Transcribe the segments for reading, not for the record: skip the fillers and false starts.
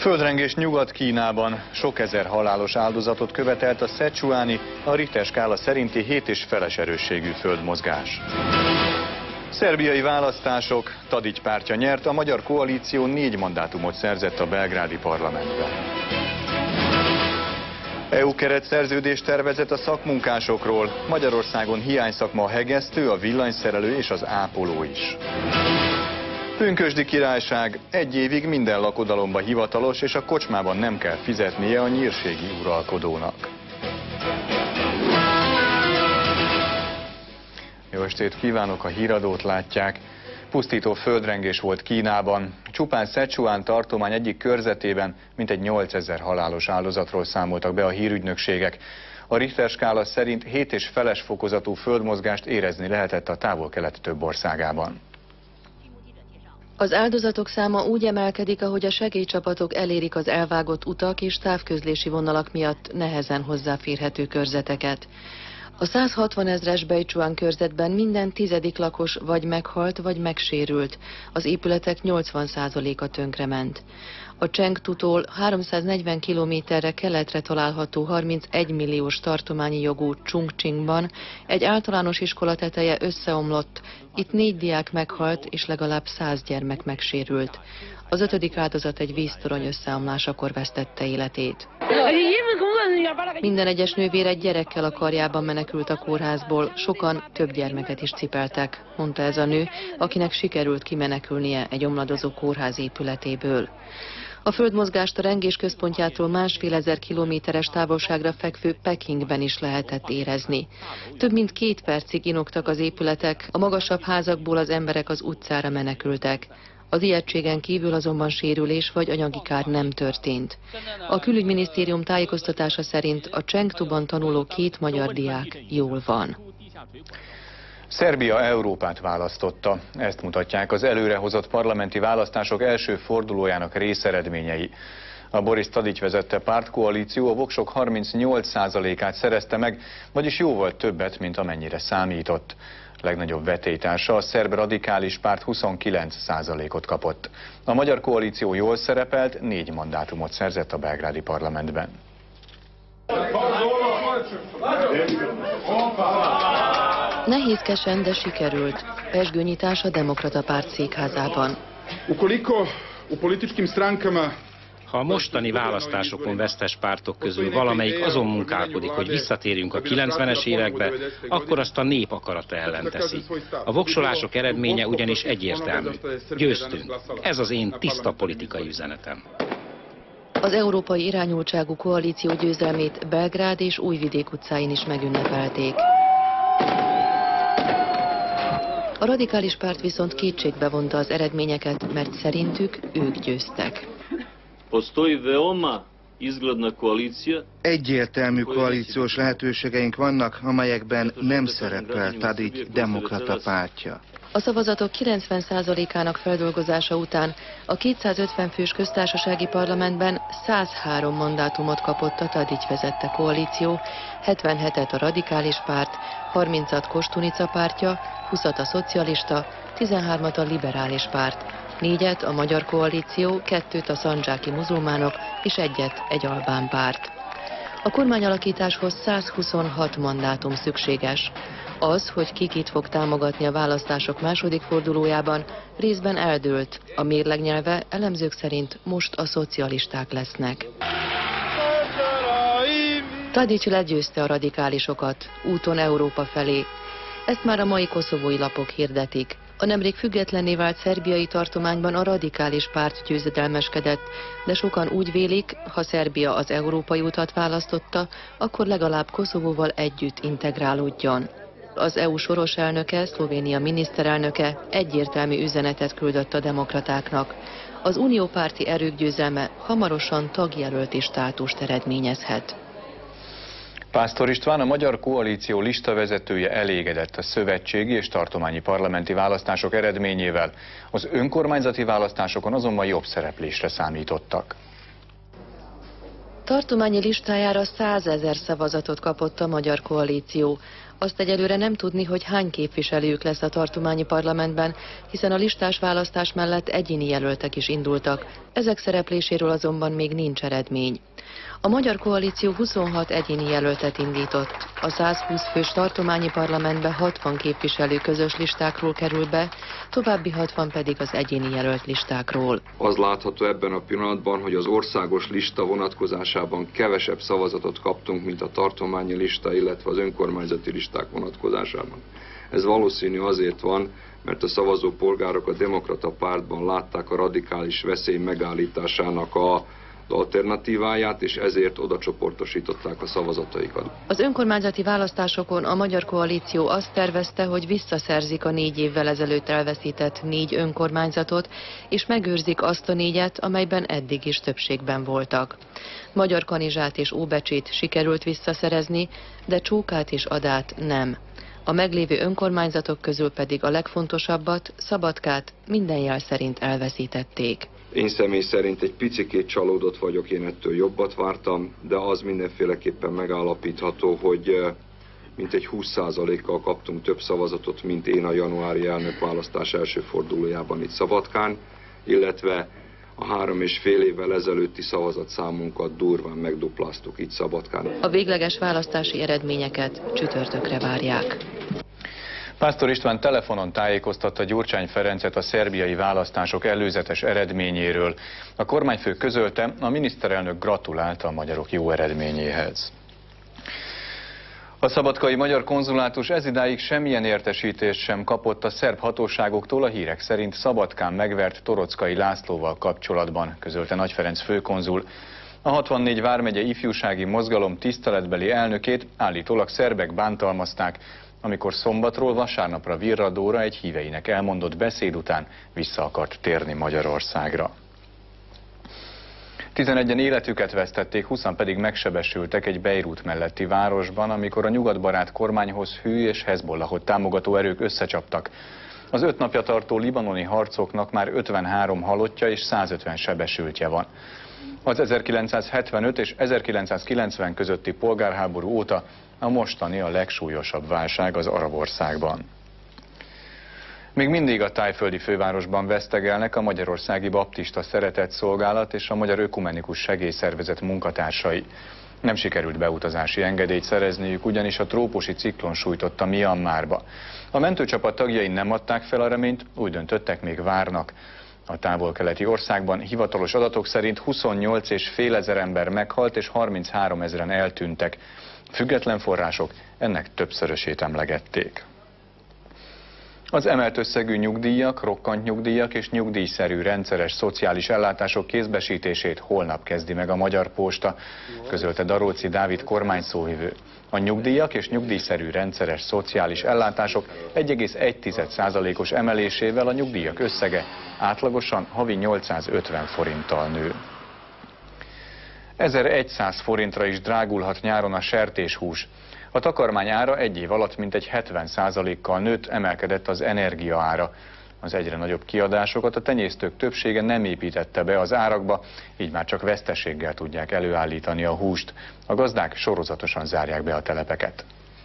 Földrengés Nyugat-Kínában sok ezer halálos áldozatot követelt a Szecsuáni, a Richter skála szerinti 7,5-es erősségű földmozgás. Szerbiai választások, Tadić pártja nyert, a Magyar Koalíció 4 mandátumot szerzett a belgrádi parlamentben. EU keretszerződés tervezet a szakmunkásokról, Magyarországon hiányszakma a hegesztő, a villanyszerelő és az ápoló is. Pünkösdi királyság, 1 évig minden lakodalomba hivatalos, és a kocsmában nem kell fizetnie a nyírségi uralkodónak. Jó estét kívánok, a híradót látják. Pusztító földrengés volt Kínában. Csupán Szecsuán tartomány egyik körzetében mintegy 8000 halálos áldozatról számoltak be a hírügynökségek. A Richter skála szerint 7,5-es fokozatú földmozgást érezni lehetett a távol-kelet több országában. Az áldozatok száma úgy emelkedik, ahogy a segélycsapatok elérik az elvágott utak és távközlési vonalak miatt nehezen hozzáférhető körzeteket. A 160 000-es Beichuan körzetben minden 10. lakos vagy meghalt, vagy megsérült. Az épületek 80%-a tönkrement. A Chengdutól 340 kilométerre keletre található 31 milliós tartományi jogú Chongqingban egy általános iskola teteje összeomlott. Itt 4 diák meghalt és legalább 100 gyermek megsérült. Az 5. áldozat egy víztorony összeomlásakor vesztette életét. Minden egyes nővér egy gyerekkel a karjában menekült a kórházból, sokan több gyermeket is cipeltek, mondta ez a nő, akinek sikerült kimenekülnie egy omladozó kórház épületéből. A földmozgást a rengés központjától 1,5 kilométeres távolságra fekvő Pekingben is lehetett érezni. Több mint 2 percig inogtak az épületek, a magasabb házakból az emberek az utcára menekültek. Az ijegységen kívül azonban sérülés vagy anyagi kár nem történt. A külügyminisztérium tájékoztatása szerint a Chengduban tanuló 2 magyar diák jól van. Szerbia Európát választotta. Ezt mutatják az előrehozott parlamenti választások első fordulójának részeredményei. A Boris Tadić vezette pártkoalíció a voksok 38%-át szerezte meg, vagyis jóval többet, mint amennyire számított. Legnagyobb vetélytársa, a szerb radikális párt 29%-ot kapott. A Magyar Koalíció jól szerepelt, 4 mandátumot szerzett a belgrádi parlamentben. Nehézkesen, de sikerült. Pezsgőnyitás a Demokrata Párt székházában. Ha a mostani választásokon vesztes pártok közül valamelyik azon munkálkodik, hogy visszatérjünk a 90-es évekbe, akkor azt a nép akarata ellen teszi. A voksolások eredménye ugyanis egyértelmű. Győztünk. Ez az én tiszta politikai üzenetem. Az európai irányultságú koalíció győzelmét Belgrád és Újvidék utcáin is megünnepelték. A radikális párt viszont kétségbe vonta az eredményeket, mert szerintük ők győztek. Egyértelmű koalíciós lehetőségeink vannak, amelyekben nem szerepel Tadić demokrata pártja. A szavazatok 90%-ának feldolgozása után a 250 fős köztársasági parlamentben 103 mandátumot kapott a Tadić vezette koalíció, 77-et a radikális párt, 30-at Kostunica pártja, 20-at a szocialista, 13-at a liberális párt, 4-et a Magyar Koalíció, 2-t a szandzsáki muzulmánok és 1-et egy albán párt. A kormányalakításhoz 126 mandátum szükséges. Az, hogy ki kit fog támogatni a választások második fordulójában, részben eldőlt. A mérleg nyelve elemzők szerint most a szocialisták lesznek. Tadić legyőzte a radikálisokat, úton Európa felé. Ezt már a mai koszovói lapok hirdetik. A nemrég függetlenné vált szerbiai tartományban a radikális párt győzedelmeskedett, de sokan úgy vélik, ha Szerbia az európai utat választotta, akkor legalább Koszovóval együtt integrálódjon. Az EU soros elnöke, Szlovénia miniszterelnöke egyértelmű üzenetet küldött a demokratáknak. Az uniópárti erők győzelme hamarosan tagjelölti státust eredményezhet. Pásztor István, a Magyar Koalíció listavezetője elégedett a szövetségi és tartományi parlamenti választások eredményével. Az önkormányzati választásokon azonban jobb szereplésre számítottak. Tartományi listájára 100 000 szavazatot kapott a Magyar Koalíció. Azt egyelőre nem tudni, hogy hány képviselőjük lesz a tartományi parlamentben, hiszen a listás választás mellett egyéni jelöltek is indultak. Ezek szerepléséről azonban még nincs eredmény. A Magyar Koalíció 26 egyéni jelöltet indított. A 120 fős tartományi parlamentbe 60 képviselő közös listákról kerül be, további 60 pedig az egyéni jelölt listákról. Az látható ebben a pillanatban, hogy az országos lista vonatkozásában kevesebb szavazatot kaptunk, mint a tartományi lista, illetve az önkormányzati listák vonatkozásában. Ez valószínű azért van, mert a szavazópolgárok a Demokrata Pártban látták a radikális veszély megállításának az alternatíváját, és ezért oda csoportosították a szavazataikat. Az önkormányzati választásokon a Magyar Koalíció azt tervezte, hogy visszaszerzik a 4 évvel ezelőtt elveszített 4 önkormányzatot, és megőrzik azt a 4-et, amelyben eddig is többségben voltak. Magyarkanizsát és Óbecsét sikerült visszaszerezni, de Csókát és Adát nem. A meglévő önkormányzatok közül pedig a legfontosabbat, Szabadkát minden jel szerint elveszítették. Én személy szerint egy picikét csalódott vagyok, én ettől jobbat vártam, de az mindenféleképpen megállapítható, hogy mintegy 20%-kal kaptunk több szavazatot, mint én a januári elnökválasztás első fordulójában itt Szabadkán, illetve a 3,5 évvel ezelőtti szavazatszámunkat durván megdupláztuk itt Szabadkán. A végleges választási eredményeket csütörtökre várják. Pásztor István telefonon tájékoztatta Gyurcsány Ferencet a szerbiai választások előzetes eredményéről. A kormányfő közölte, a miniszterelnök gratulált a magyarok jó eredményéhez. A szabadkai magyar konzulátus ezidáig semmilyen értesítést sem kapott a szerb hatóságoktól a hírek szerint Szabadkán megvert Torockai Lászlóval kapcsolatban, közölte Nagy Ferenc főkonzul. A 64 vármegye ifjúsági mozgalom tiszteletbeli elnökét állítólag szerbek bántalmazták, amikor szombatról vasárnapra virradóra egy híveinek elmondott beszéd után vissza akart térni Magyarországra. 11-en életüket vesztették, 20-an pedig megsebesültek egy Beirut melletti városban, amikor a nyugatbarát kormányhoz hű és Hezbollahot támogató erők összecsaptak. Az 5 napja tartó libanoni harcoknak már 53 halottja és 150 sebesültje van. Az 1975 és 1990 közötti polgárháború óta a mostani a legsúlyosabb válság az arab országban. Még mindig a tájföldi fővárosban vesztegelnek a Magyarországi Baptista Szeretetszolgálat és a Magyar Ökumenikus Segélyszervezet munkatársai. Nem sikerült beutazási engedélyt szerezniük, ugyanis a trópusi ciklon sújtotta Myanmarba. A mentőcsapat tagjai nem adták fel a reményt, úgy döntöttek, még várnak. A távol-keleti országban hivatalos adatok szerint 28,5 ezer ember meghalt és 33 ezeren eltűntek. Független források ennek többszörösét emlegették. Az emelt összegű nyugdíjak, rokkant nyugdíjak és nyugdíjszerű rendszeres szociális ellátások kézbesítését holnap kezdi meg a Magyar Posta, közölte Daróczi Dávid kormányszóvivő. A nyugdíjak és nyugdíjszerű rendszeres szociális ellátások 1,1%-os emelésével a nyugdíjak összege átlagosan havi 850 forinttal nő. 1100 forintra is drágulhat nyáron a sertéshús. A takarmány ára egy év alatt mintegy 70%-kal nőtt, emelkedett az energia ára. Az egyre nagyobb kiadásokat a tenyésztők többsége nem építette be az árakba, így már csak veszteséggel tudják előállítani a húst. A gazdák sorozatosan zárják be a telepeket.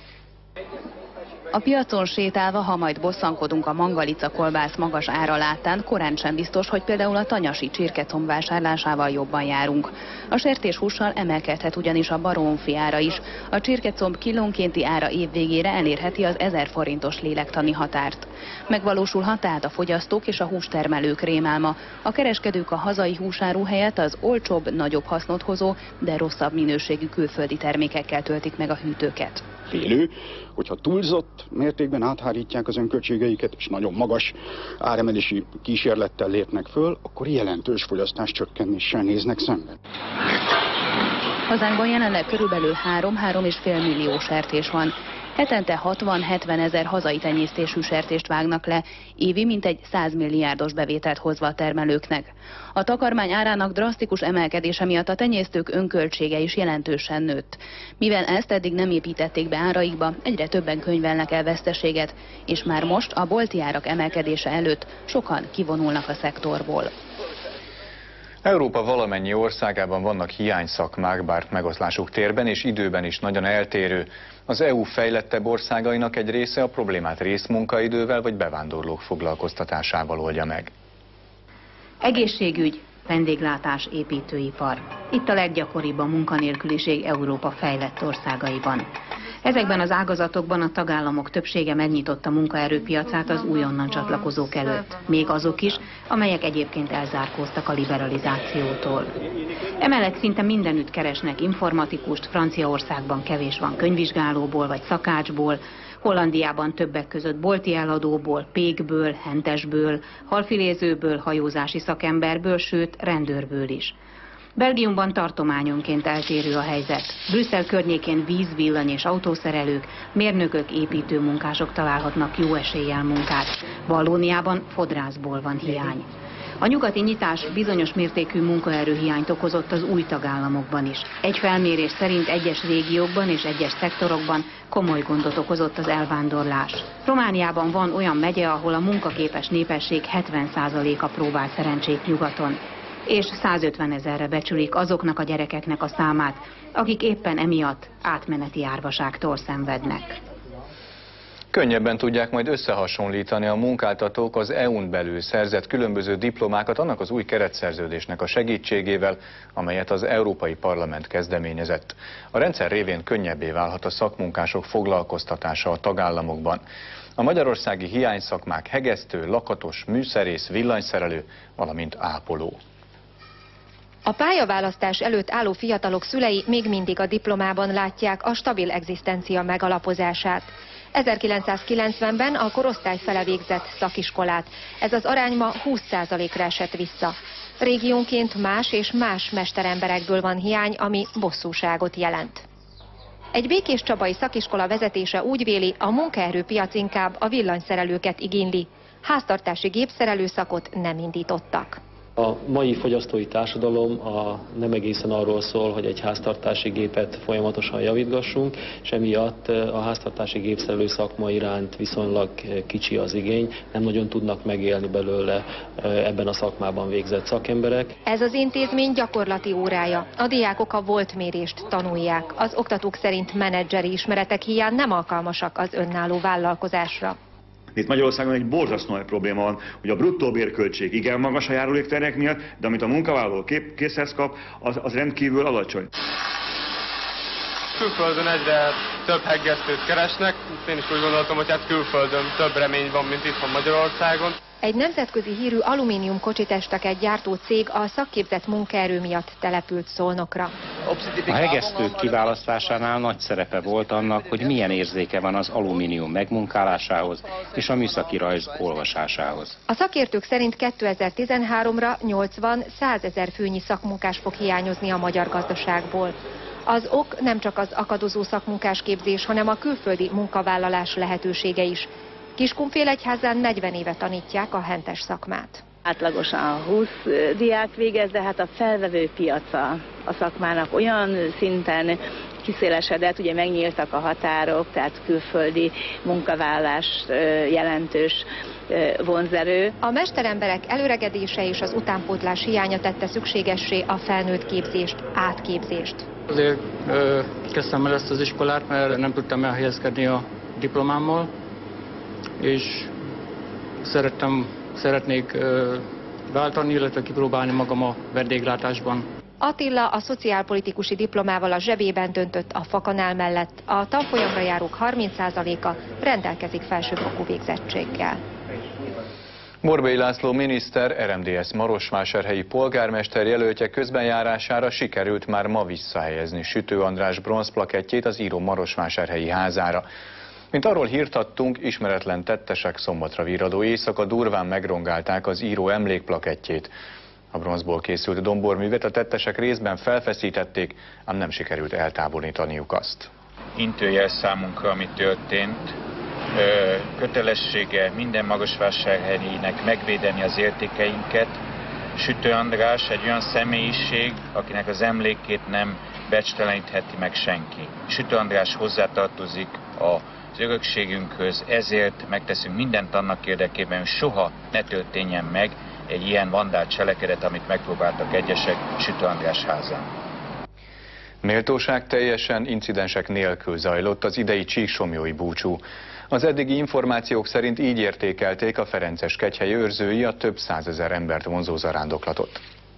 A piacon sétálva, ha majd bosszankodunk a mangalica kolbász magas ára láttán, korán sem biztos, hogy például a tanyasi csirkecomb vásárlásával jobban járunk. A sertéshússal emelkedhet ugyanis a baromfi ára is. A csirkecomb kilónkénti ára évvégére elérheti az 1000 forintos lélektani határt. Megvalósulhat tehát a fogyasztók és a hústermelők rémálma. A kereskedők a hazai húsáru helyett az olcsóbb, nagyobb hasznot hozó, de rosszabb minőségű külföldi termékekkel töltik meg a hűtőket. Félő, hogyha túlzott mértékben áthárítják az önköltségeiket, és nagyon magas áremelési kísérlettel lépnek föl, akkor jelentős fogyasztás csökkenéssel néznek szemben. Hazánkban jelenleg körülbelül 3-3,5 millió sertés van. Hetente 60-70 ezer hazai tenyésztésű sertést vágnak le, évi mintegy 100 milliárdos bevételt hozva a termelőknek. A takarmány árának drasztikus emelkedése miatt a tenyésztők önköltsége is jelentősen nőtt. Mivel ezt eddig nem építették be áraikba, egyre többen könyvelnek el veszteséget, és már most a bolti árak emelkedése előtt sokan kivonulnak a szektorból. Európa valamennyi országában vannak hiányszakmák, bár megoszlásuk térben és időben is nagyon eltérő. Az EU fejlettebb országainak egy része a problémát részmunkaidővel vagy bevándorlók foglalkoztatásával oldja meg. Egészségügy, vendéglátás, építőipar. Itt a leggyakoribb a munkanélküliség Európa fejlett országaiban. Ezekben az ágazatokban a tagállamok többsége megnyitotta munkaerőpiacát az újonnan csatlakozók előtt, még azok is, amelyek egyébként elzárkóztak a liberalizációtól. Emellett szinte mindenütt keresnek informatikust, Franciaországban kevés van könyvvizsgálóból vagy szakácsból, Hollandiában többek között bolti eladóból, pékből, hentesből, halfilézőből, hajózási szakemberből, sőt rendőrből is. Belgiumban tartományonként eltérő a helyzet. Brüsszel környékén víz-, villany- és autószerelők, mérnökök, építőmunkások találhatnak jó eséllyel munkát. Vallóniában fodrászból van hiány. A nyugati nyitás bizonyos mértékű munkaerőhiányt okozott az új tagállamokban is. Egy felmérés szerint egyes régiókban és egyes szektorokban komoly gondot okozott az elvándorlás. Romániában van olyan megye, ahol a munkaképes népesség 70%-a próbál szerencsét nyugaton, és 150 000-re becsülik azoknak a gyerekeknek a számát, akik éppen emiatt átmeneti árvaságtól szenvednek. Könnyebben tudják majd összehasonlítani a munkáltatók az EU-n belül szerzett különböző diplomákat annak az új keretszerződésnek a segítségével, amelyet az Európai Parlament kezdeményezett. A rendszer révén könnyebbé válhat a szakmunkások foglalkoztatása a tagállamokban. A magyarországi hiányszakmák hegesztő, lakatos, műszerész, villanyszerelő, valamint ápoló. A pályaválasztás előtt álló fiatalok szülei még mindig a diplomában látják a stabil egzisztencia megalapozását. 1990-ben a korosztály fele végzett szakiskolát, ez az arány ma 20%-ra esett vissza. Régiónként más és más mesteremberekből van hiány, ami bosszúságot jelent. Egy békéscsabai szakiskola vezetése úgy véli, a munkaerőpiac inkább a villanyszerelőket igényli. Háztartási gépszerelő szakot nem indítottak. A mai fogyasztói társadalom nem egészen arról szól, hogy egy háztartási gépet folyamatosan javítgassunk, és emiatt a háztartási gépszerelő szakma iránt viszonylag kicsi az igény, nem nagyon tudnak megélni belőle ebben a szakmában végzett szakemberek. Ez az intézmény gyakorlati órája. A diákok a voltmérést tanulják. Az oktatók szerint menedzseri ismeretek hiány nem alkalmasak az önálló vállalkozásra. Itt Magyarországon egy borzasztó nagy probléma van, hogy a bruttó bérköltség igen magas a járulékterhek miatt, de amit a munkavállaló készhez kap, az rendkívül alacsony. Külföldön egyre több hegesztőt keresnek, én is úgy gondoltam, hogy hát külföldön több remény van, mint itthon Magyarországon. Egy nemzetközi hírű alumínium kocsitesteket gyártó cég a szakképzett munkaerő miatt települt Szolnokra. A hegesztők kiválasztásánál nagy szerepe volt annak, hogy milyen érzéke van az alumínium megmunkálásához és a műszaki rajz olvasásához. A szakértők szerint 2013-ra 80-100 000 főnyi szakmunkás fog hiányozni a magyar gazdaságból. Az ok nem csak az akadozó szakmunkásképzés, hanem a külföldi munkavállalás lehetősége is. Kiskunfélegyházán 40 éve tanítják a hentes szakmát. Átlagosan 20 diák végez, de hát a felvevő piaca a szakmának olyan szinten kiszélesedett, ugye megnyíltak a határok, tehát külföldi munkavállalás jelentős vonzerő. A mesteremberek előregedése és az utánpótlás hiánya tette szükségessé a felnőtt képzést, átképzést. Azért kezdtem el ezt az iskolát, mert nem tudtam elhelyezkedni a diplomámmal, és szeretnék váltani, illetve kipróbálni magam a vendéglátásban. Attila a szociálpolitikusi diplomával a zsebében döntött a fakanál mellett. A tanfolyamra járók 30%-a rendelkezik felsőfokú végzettséggel. Borbély László miniszter, RMDSZ Marosvásárhelyi polgármester jelöltje közbenjárására sikerült már ma visszahelyezni Sütő András bronzplakettjét az író marosvásárhelyi házára. Mint arról hírt adtunk, ismeretlen tettesek szombatra virradó éjszaka durván megrongálták az író emlékplakettjét. A bronzból készült domborművet a tettesek részben felfeszítették, ám nem sikerült eltávolítaniuk azt. Intőjel számunkra, ami történt. Kötelessége minden marosvásárhelyinek megvédeni az értékeinket. Sütő András egy olyan személyiség, akinek az emlékét nem becstelenítheti meg senki. Sütő András hozzátartozik az örökségünkhöz, ezért megteszünk mindent annak érdekében, hogy soha ne történjen meg egy ilyen vandált cselekedet, amit megpróbáltak egyesek Sütő András házán. Méltóság teljesen, incidensek nélkül zajlott az idei csíksomlyói búcsú. Az eddigi információk szerint így értékelték a Ferences-kegyhely őrzői a több százezer embert vonzó zarándoklatot.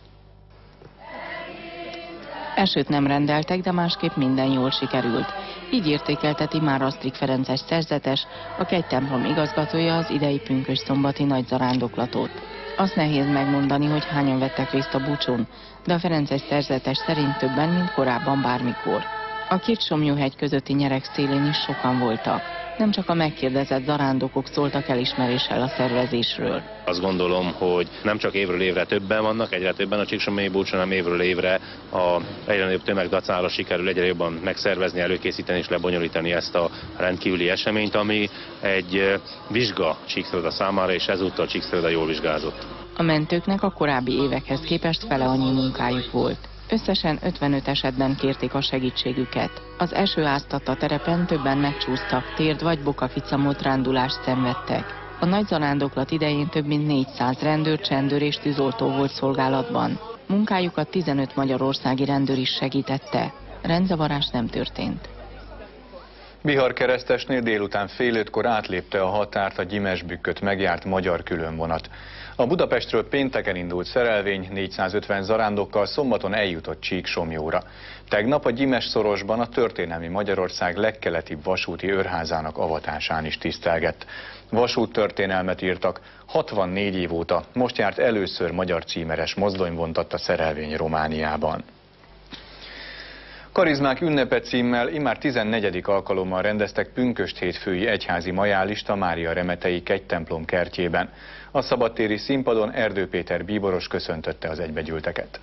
Esőt nem rendeltek, de másképp minden jól sikerült. Így értékelteti már Asztrik Ferences szerzetes, a kegytemplom igazgatója az idei pünkösdszombati nagy zarándoklatot. Azt nehéz megmondani, hogy hányan vettek részt a búcsún, de a Ferences szerzetes szerint többen, mint korábban bármikor. A két Somlyóhegy közötti nyereg szélén is sokan voltak. Nem csak a megkérdezett zarándokok szóltak elismeréssel a szervezésről. Azt gondolom, hogy nem csak évről évre többen vannak, egyre többen a csíksomlyói búcsún, hanem évről évre egyre nagyobb tömeg dacára sikerül egyre jobban megszervezni, előkészíteni és lebonyolítani ezt a rendkívüli eseményt, ami egy vizsga Csíkszereda számára, és ezúttal Csíkszereda jól vizsgázott. A mentőknek a korábbi évekhez képest fele annyi munkájuk volt. Összesen 55 esetben kérték a segítségüket. Az eső áztatta terepen többen megcsúsztak, térd vagy bokaficamot rándulást szenvedtek. A nagy zarándoklat idején több mint 400 rendőr, csendőr és tűzoltó volt szolgálatban. Munkájukat 15 magyarországi rendőr is segítette. Rendzavarás nem történt. Bihar-Keresztesnél délután fél 5-kor átlépte a határt a Gyimesbükköt megjárt magyar különvonat. A Budapestről pénteken indult szerelvény 450 zarándokkal szombaton eljutott Csíksomlyóra. Tegnap a Gyimes-szorosban a történelmi Magyarország legkeletibb vasúti őrházának avatásán is tisztelgett. Vasúttörténelmet írtak, 64 év óta most járt először magyar címeres mozdony vontatt a szerelvény Romániában. Karizmák ünnepe címmel immár 14. alkalommal rendeztek pünkösdhétfői egyházi majálista Mária Remetei kegytemplom kertjében. A szabadtéri színpadon Erdő Péter bíboros köszöntötte az egybegyűlteket.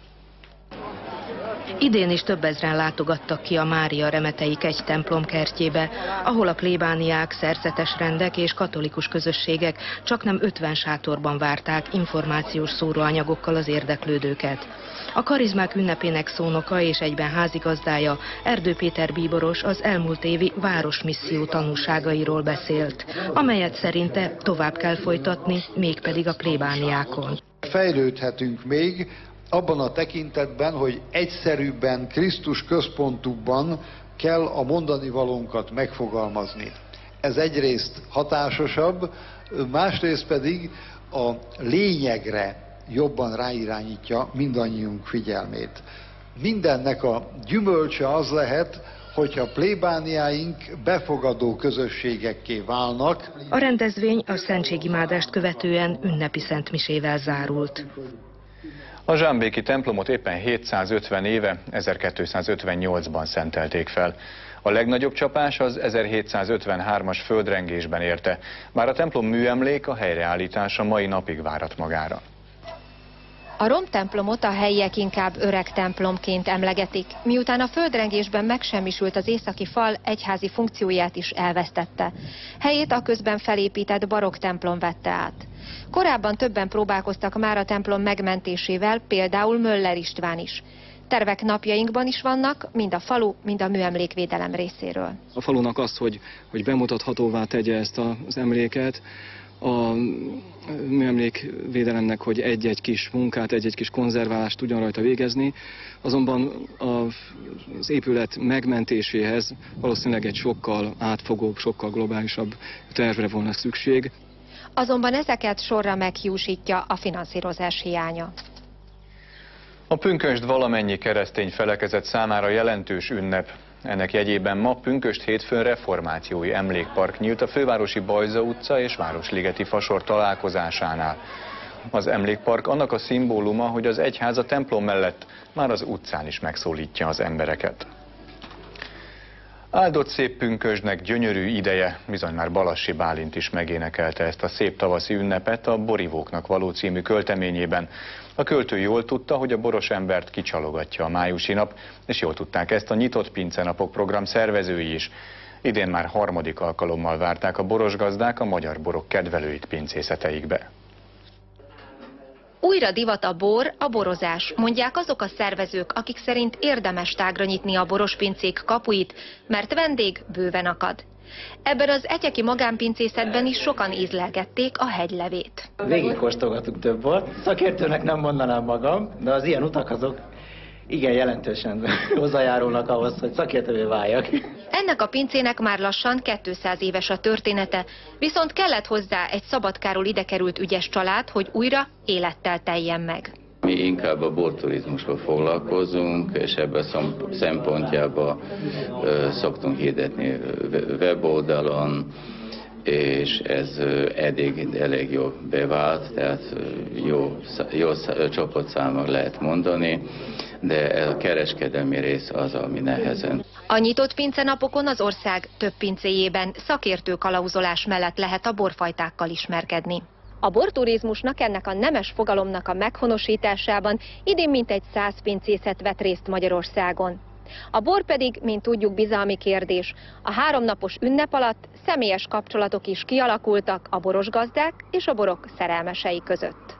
Idén is több ezren látogattak ki a Mária Remetei kegytemplom kertjébe, ahol a plébániák, szerzetes rendek és katolikus közösségek csaknem 50 sátorban várták információs szóróanyagokkal az érdeklődőket. A karizmák ünnepének szónoka és egyben házigazdája, Erdő Péter bíboros az elmúlt évi városmisszió tanúságairól beszélt, amelyet szerinte tovább kell folytatni, mégpedig a plébániákon. Fejlődhetünk még abban a tekintetben, hogy egyszerűbben, Krisztus központúbban kell a mondani valónkat megfogalmazni. Ez egyrészt hatásosabb, másrészt pedig a lényegre jobban ráirányítja mindannyiunk figyelmét. Mindennek a gyümölcse az lehet, hogyha plébániáink befogadó közösségekké válnak. A rendezvény a szentségimádást követően ünnepi szentmisével zárult. A zsámbéki templomot éppen 750 éve, 1258-ban szentelték fel. A legnagyobb csapás az 1753-as földrengésben érte, bár a templom műemlék a helyreállítása mai napig várat magára. A romtemplomot a helyiek inkább öreg templomként emlegetik, miután a földrengésben megsemmisült az északi fal, egyházi funkcióját is elvesztette. Helyét a közben felépített barokk templom vette át. Korábban többen próbálkoztak már a templom megmentésével, például Möller István is. Tervek napjainkban is vannak, mind a falu, mind a műemlékvédelem részéről. A falunak az, hogy bemutathatóvá tegye ezt az emléket, a műemlékvédelemnek, hogy egy-egy kis munkát, egy-egy kis konzerválást tudjon rajta végezni, azonban az épület megmentéséhez valószínűleg egy sokkal átfogóbb, sokkal globálisabb tervre volna szükség. Azonban ezeket sorra meghiúsítja a finanszírozás hiánya. A pünkösd valamennyi keresztény felekezet számára jelentős ünnep. Ennek jegyében ma pünkösdhétfőn reformációi emlékpark nyílt a fővárosi Bajza utca és Városligeti Fasor találkozásánál. Az emlékpark annak a szimbóluma, hogy az egyház a templom mellett már az utcán is megszólítja az embereket. Áldott szép pünkösdnek gyönyörű ideje, bizony már Balassi Bálint is megénekelte ezt a szép tavaszi ünnepet a Borivóknak való című költeményében. A költő jól tudta, hogy a boros embert kicsalogatja a májusi nap, és jól tudták ezt a Nyitott Pincenapok program szervezői is. Idén már harmadik alkalommal várták a borosgazdák a magyar borok kedvelőit pincészeteikbe. Újra divat a bor, a borozás, mondják azok a szervezők, akik szerint érdemes tágra nyitni a borospincék kapuit, mert vendég bőven akad. Ebben az etyeki magánpincészetben is sokan ízlelgették a hegylevét. Végigkóstolgatunk több bort. Szakértőnek nem mondanám magam, de az ilyen utak azok igen jelentősen hozzájárulnak ahhoz, hogy szakértővé váljak. Ennek a pincének már lassan 200 éves a története, viszont kellett hozzá egy Szabadkáról ide került ügyes család, hogy újra élettel teljen meg. Mi inkább a borturizmussal foglalkozunk, és ebben szempontjában szoktunk hirdetni weboldalon, és ez elég jó bevált, tehát jó csoportszámmal lehet mondani, de a kereskedelmi rész az, ami nehezen. A nyitott pincenapokon az ország több pincéjében szakértő kalauzolás mellett lehet a borfajtákkal ismerkedni. A borturizmusnak, ennek a nemes fogalomnak a meghonosításában idén mintegy 100 pincészet vett részt Magyarországon. A bor pedig, mint tudjuk, bizalmi kérdés. A 3 napos ünnep alatt személyes kapcsolatok is kialakultak a boros gazdák és a borok szerelmesei között.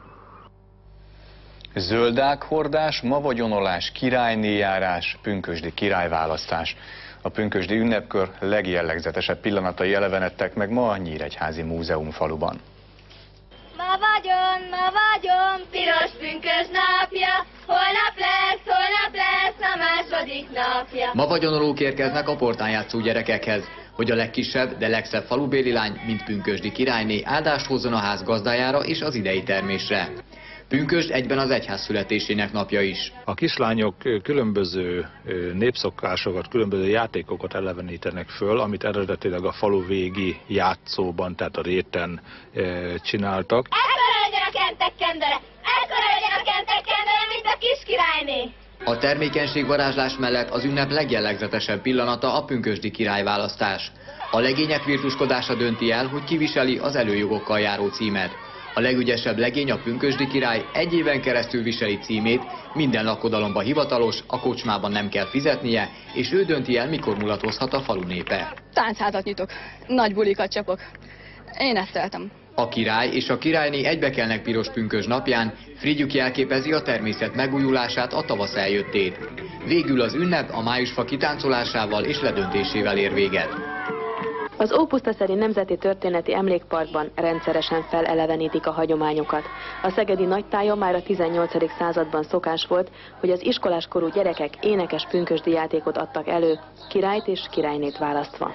Zöldákhordás, mavagyonolás, királynéjárás, pünkösdi királyválasztás. A pünkösdi ünnepkör legjellegzetesebb pillanatai elevenedtek meg ma a Nyíregyházi Múzeumfaluban. Ma vagyon, piros pünkösd napja, holnap lesz a második napja. Ma vagyonolók érkeznek a portán játszó gyerekekhez, hogy a legkisebb, de legszebb falubéli lány, mint pünkösdi királyné áldást hozzon a ház gazdájára és az idei termésre. Pünkösd egyben az egyház születésének napja is. A kislányok különböző népszokásokat, különböző játékokat elevenítenek föl, amit eredetileg a faluvégi játszóban, tehát a réten csináltak. Ekkora legyen a kentek kendere, mint a kis királyné. A termékenységvarázslás mellett az ünnep legjellegzetesebb pillanata a pünkösdi királyválasztás. A legények virtuskodása dönti el, hogy kiviseli az előjogokkal járó címet. A legügyesebb legény, a pünkösdi király 1 éven keresztül viseli címét, minden lakodalomban hivatalos, a kocsmában nem kell fizetnie, és ő dönti el, mikor mulatozhat a falu népe. Táncházat nyitok, nagy bulikat csapok. Én ezt szeretem. A király és a királyné egybekelnek piros pünkösd napján, frigyük jelképezi a természet megújulását, a tavasz eljöttét. Végül az ünnep a májusfa kitáncolásával és ledöntésével ér véget. Az Ópusztaszeri Nemzeti Történeti Emlékparkban rendszeresen felelevenítik a hagyományokat. A szegedi Nagytájon már a 18. században szokás volt, hogy az iskoláskorú gyerekek énekes pünkösdi játékot adtak elő, királyt és királynét választva.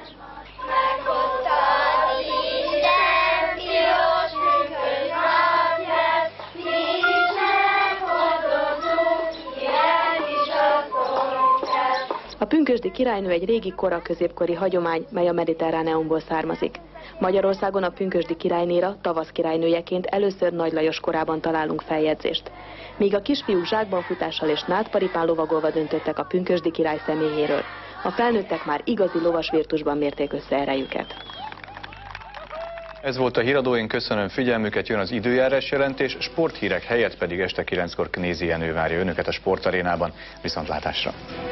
A pünkösdi királynő egy régi kora középkori hagyomány, mely a Mediterráneumból származik. Magyarországon a pünkösdi királynéra tavasz királynőjeként először Nagy Lajos korában találunk feljegyzést. Míg a kisfiúk zsákban futással és nádparipán lovagolva döntöttek a pünkösdi király személyéről. A felnőttek már igazi lovas virtusban mérték össze erejüket. Ez volt a híradó, én köszönöm figyelmüket, jön az időjárás jelentés, sporthírek helyett pedig este 9-kor Knézi Jenő várja önöket a sportarénában. Viszontlátásra!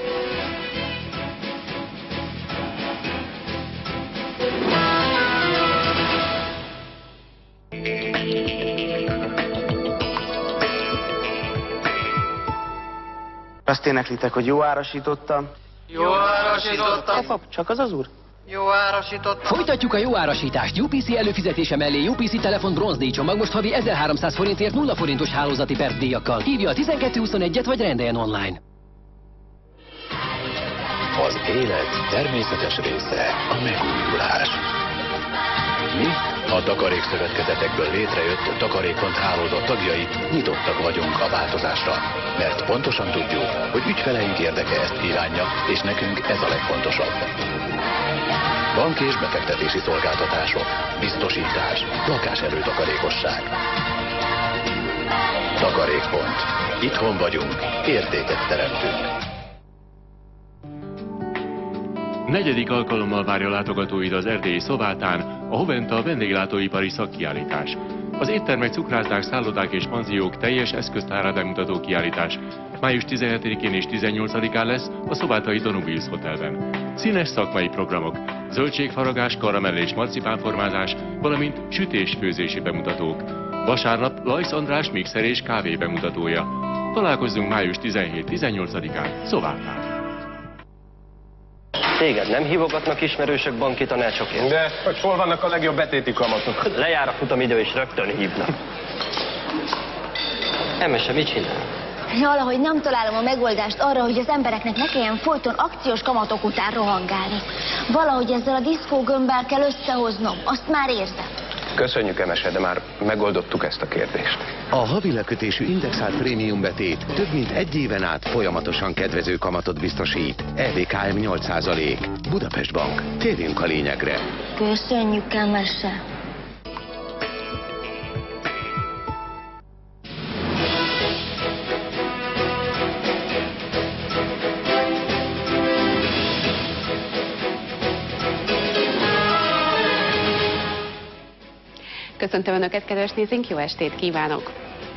Azt éneklitek, hogy jó árasítottam. Jó árasítottam. Csak az úr? Jó árasítottam. Folytatjuk a jó árasítást. UPC előfizetése mellé UPC telefon bronzdíj csomag most havi 1300 forintért 0 forintos hálózati percdíjakkal. Hívja a 1221-et vagy rendeljen online. Az élet természetes része a megújulás. Mi, a takarékszövetkezetekből létrejött Takarékpont hálózat tagjai nyitottak vagyunk a változásra, mert pontosan tudjuk, hogy ügyfeleink érdeke ezt kívánja, és nekünk ez a legfontosabb. Bank és befektetési szolgáltatások, biztosítás, lakáselőtakarékosság. Takarékpont. Itthon vagyunk, értéket teremtünk. 4. alkalommal várja látogatóid az erdélyi Szovátán a Hoventa vendéglátóipari szakkiállítás. Az éttermek, cukrászdák, szállodák és panziók teljes eszköztárát bemutató kiállítás május 17-én és 18-án lesz a szovátai Danubius Hotelben. Színes szakmai programok, zöldségfaragás, karamell és marcipánformázás, valamint sütés-főzési bemutatók. Vasárnap Lajsz András mixer és kávé bemutatója. Találkozzunk május 17-18-án Szovátán. Téged nem hívogatnak ismerősök banki tanácsokért? De, hogy hol vannak a legjobb betéti kamatok? Lejár a futamidő és rögtön hívnak. Emese, mit csinál? Valahogy nem találom a megoldást arra, hogy az embereknek ne kelljen folyton akciós kamatok után rohangálni. Valahogy ezzel a diszkógömbbel kell összehoznom, azt már érzem. Köszönjük, Emese, de már megoldottuk ezt a kérdést. A havi lekötésű indexált prémium betét több mint egy éven át folyamatosan kedvező kamatot biztosít. EBKM 8%. Budapest Bank. Térjünk a lényegre. Köszönjük, Emese. Köszöntöm Önöket, kedves nézőink, jó estét kívánok!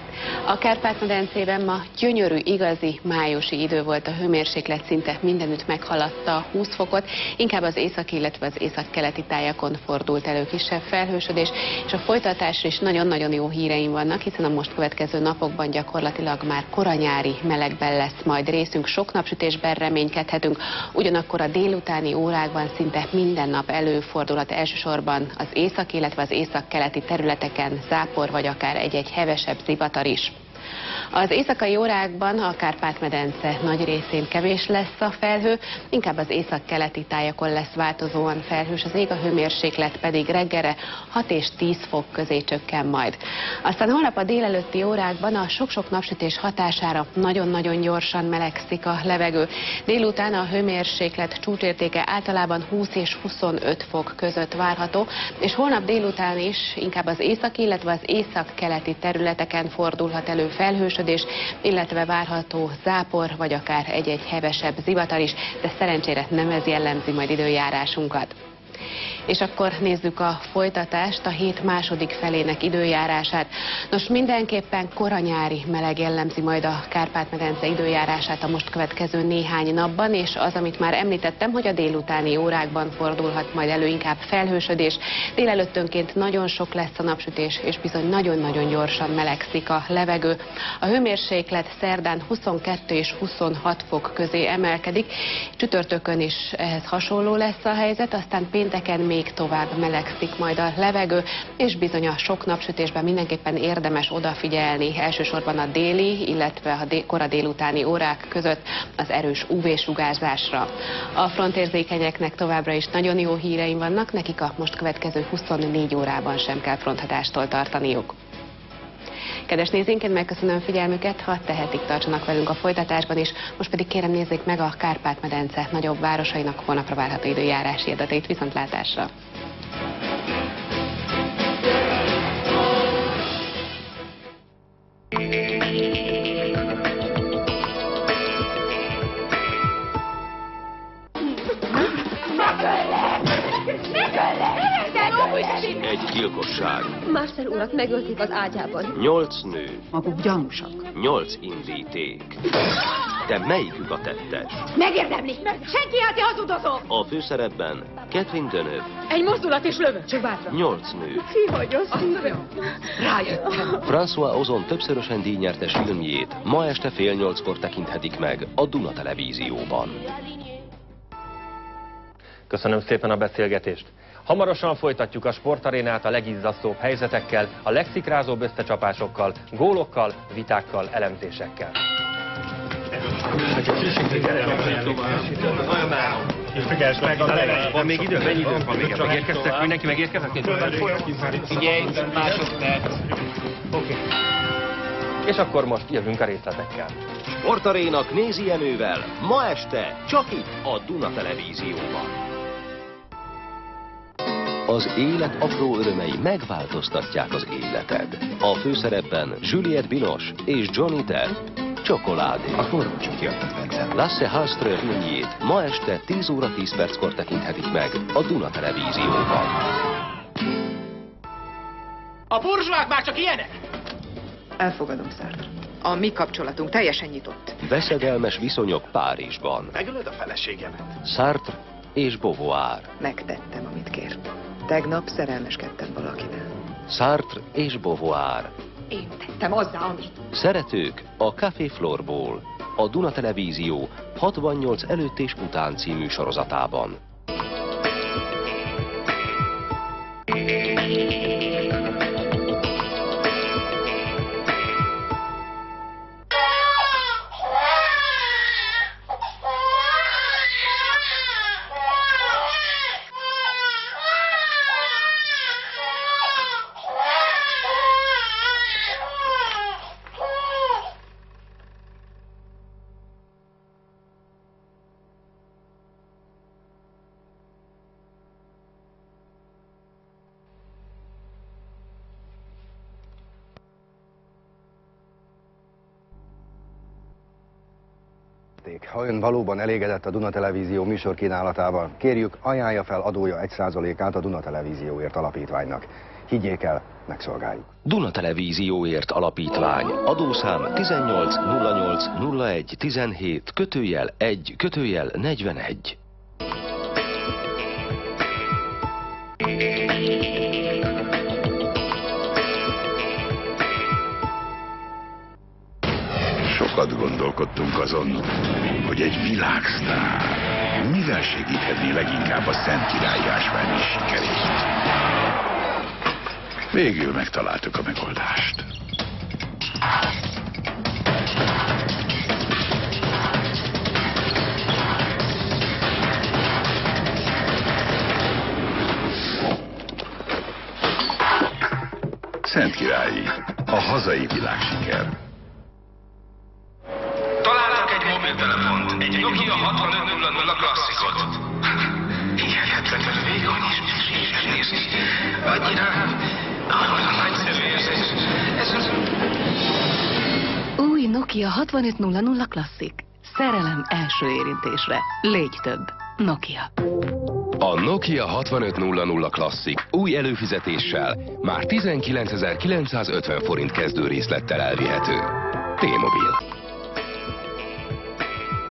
A Kárpát-medencében ma gyönyörű, igazi májusi idő volt, a hőmérséklet szinte mindenütt meghaladta a 20 fokot, inkább az északi, illetve az északkeleti tájakon fordult elő kisebb felhősödés, és a folytatásra is nagyon-nagyon jó híreim vannak, hiszen a most következő napokban gyakorlatilag már koranyári melegben lesz majd részünk, sok napsütésben reménykedhetünk, ugyanakkor a délutáni órákban szinte minden nap előfordulhat, elsősorban az északi, illetve az északkeleti területeken zápor, vagy akár egy-egy hevesebb zivatar is. Az éjszakai órákban a Kárpát-medence nagy részén kevés lesz a felhő, inkább az északkeleti tájakon lesz változóan felhős az ég, a hőmérséklet pedig reggelre 6 és 10 fok közé csökken majd. Aztán holnap a délelőtti órákban a sok-sok napsütés hatására nagyon-nagyon gyorsan melegszik a levegő. Délután a hőmérséklet csúcsértéke általában 20 és 25 fok között várható, és holnap délután is inkább az északi, illetve az északkeleti területeken fordulhat elő felhősödés, illetve várható zápor, vagy akár egy-egy hevesebb zivatar is, de szerencsére nem ez jellemzi majd időjárásunkat. És akkor nézzük a folytatást, a hét második felének időjárását. Nos, mindenképpen koranyári meleg jellemzi majd a Kárpát-medence időjárását a most következő néhány napban, és az, amit már említettem, hogy a délutáni órákban fordulhat majd elő inkább felhősödés. Délelőttönként nagyon sok lesz a napsütés, és bizony nagyon-nagyon gyorsan melegszik a levegő. A hőmérséklet szerdán 22 és 26 fok közé emelkedik, csütörtökön is ehhez hasonló lesz a helyzet, aztán pénteken még tovább melegszik majd a levegő, és bizony a sok napsütésben mindenképpen érdemes odafigyelni, elsősorban a déli, illetve a kora délutáni órák között az erős UV-sugárzásra. A frontérzékenyeknek továbbra is nagyon jó híreim vannak, nekik a most következő 24 órában sem kell fronthatástól tartaniuk. Kedves nézőink, én megköszönöm figyelmüket, ha tehetik, tartsanak velünk a folytatásban is. Most pedig kérem, nézzék meg a Kárpát-medence nagyobb városainak holnapra várható időjárási adatait. Viszontlátásra! Egy gyilkosság. Marcel urat megölték az ágyában. 8 nő. Maguk gyanúsak. 8 indíték. De melyikük a tettes? Megérdemli! Senki által hazudozó! A főszerepben Catherine Deneuve. Egy mozdulat és lövök, csak bátran. 8 nő. Ki vagy az? Rájöttem. François Ozon többszörösen díjnyertes filmjét ma este 7:30-kor tekinthetik meg a Duna Televízióban. Köszönöm szépen a beszélgetést. Hamarosan folytatjuk a sportarénát a legizzasztóbb helyzetekkel, a legszikrázóbb összecsapásokkal, gólokkal, vitákkal, elemzésekkel. Van még idő? Mennyi időnk van még? Megérkeztek? Mindenki megérkezett? Figyelj, másodperc. Oké. És akkor most jövünk a részletekkel. Sportarénak Nézi Jenővel ma este csak itt a Duna Televízióban. Az élet apró örömei megváltoztatják az életed. A főszerepben Juliette Binoche és Johnny Depp. Csokoládé. A forró csokiokat vegzem. Lasse Hallström filmjét ma este 10 óra 10 perckor tekinthetik meg a Duna Televízióban. A burzsóák már csak ilyenek! Elfogadom, Sartre. A mi kapcsolatunk teljesen nyitott. Veszedelmes viszonyok Párizsban. Megölöd a feleségemet? Sartre és Beauvoir. Megtettem, amit kért. Tegnap szerelmeskedtem valakivel. Sartre és Beauvoir. Én tettem azzá, amit. Szeretők a Café Florból, a Duna Televízió 68 előtt és után című sorozatában. Ha ön valóban elégedett a Duna Televízió műsorkínálatával, kérjük, ajánlja fel adója 1%-át a Duna Televízióért alapítványnak. Higgyék el, megszolgáljuk. Duna Televízióért alapítvány. Adószám 18 08 01 17 /1 /41. Sokat gondolkodtunk azon, hogy egy világsztár mivel segíthetné leginkább a Szentkirályi Ásványi sikerét. Végül megtaláltuk a megoldást. Szentkirályi, a hazai világsiker. Találtak egy mobiltelefont, egy Nokia 6500 klasszikot. Hihetetlenül vékony és néz ki. Annyira nagyszerű érzés. Ez az... Új Nokia 6500 klasszik. Szerelem első érintésre. Légy több. Nokia. A Nokia 6500 klasszik új előfizetéssel már 19.950 forint kezdőrészlettel elvihető. T-Mobile.